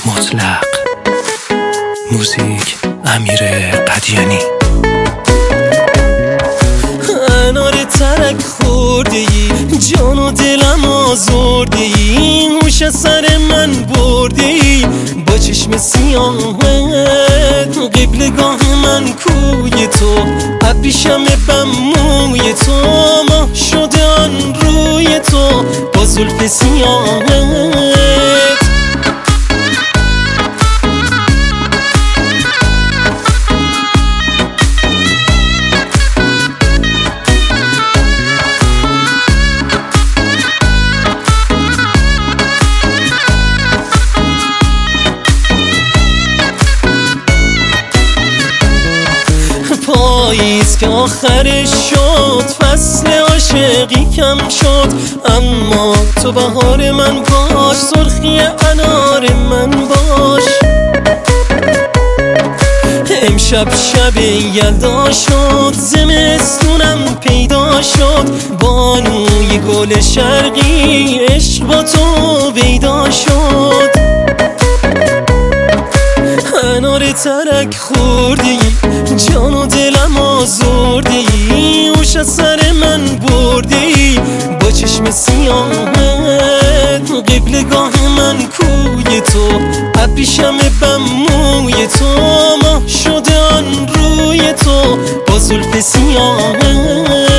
مطلق. موزیک امیر قدیانی. انار ترک خورده ای، جان و دلم آزرده ای، هوش سر من برده ای با چشم سیاهت. قبلگاه من کوی تو، ابریشم بم موی تو، ماه شده آن روی تو با زلف سیاهت. پاییز که آخرش شد، فصل عاشقی کم شد، اما تو بهار من باش، سرخی انار من باش. امشب شب یلدا شد، زمستونم پیدا شد، بانوی گل شرقی عشق با تو پیدا شد. انار ترک خورده ای، جان و دلم آزرده ای، هوش از سر من برده ای با چشم سیاهت. قبلگاه من کوی تو، ابریشم بم موی تو، ماه شده آن روی تو با زلف سیاهت.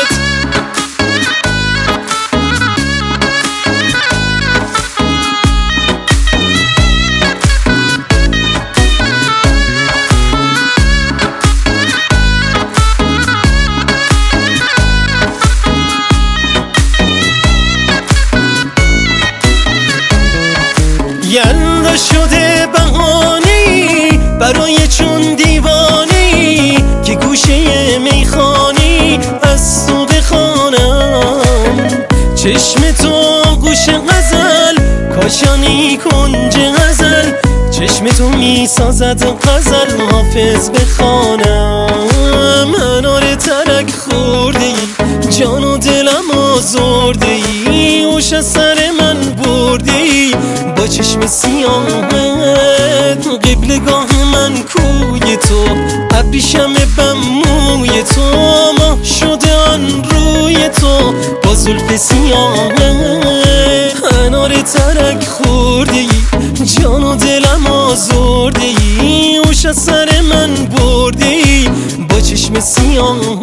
یلدا شده بهانی برای چون دیوانی، که گوشه میخانی از تو بخوانم. چشم تو گوش غزل، کاشانی کنج غزل، چشم تو میسازد غزل حافظ بخوانم. انار ترک خورده ای، جان و دلم آزرده ای، هوش از سر من برده ای با چشم سیاهت. قبلگاه من کوی تو، ابریشم بم موی تو، ماه شده آن روی تو با زلف سیاهت. انار ترک خورده ای، جان و دلم آزرده ای، هوش از سر من برده ای با چشم سیاهت.